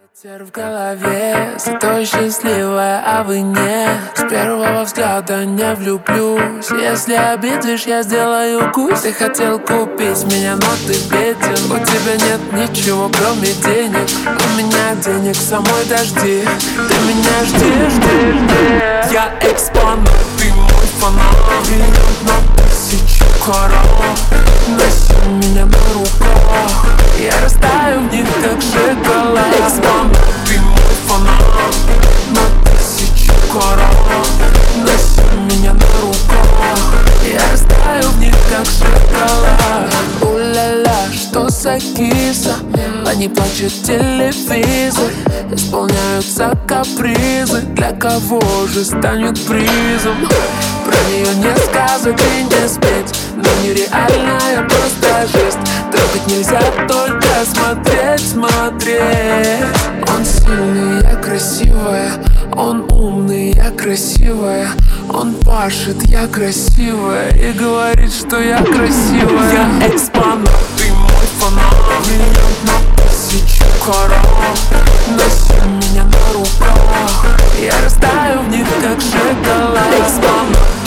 Ветер в голове, зато счастливая, а вы нет. С первого взгляда не влюблюсь. Если обидишь, я сделаю кусь. Ты хотел купить меня, но ты беден. У тебя нет ничего, кроме денег. У меня денег самой дожди. Ты меня жди. Я экспонат, ты мой фанат. Бриллиант на 1000 карат. Носи меня на руках, я растаю в них, как шоколад. Экспонат, ты мой фанат. На 1000 карат. Носи меня на руках, я растаю в них, как шоколад. У-ля-ля, что за киса? Не плачет телевизор. Исполняются капризы. Для кого же станет призом? Про нее не сказок и не спеть, но нереальная просто жесть. Трогать нельзя, только смотреть. Он сильный, я красивая. Он умный, я красивая. Он пашет, я красивая. И говорит, что я красивая. Я экспонат, ты мой фанат. Бриллиант на 1000 карат. Носи меня на руках, я растаю в них, как шоколад. Экспонат.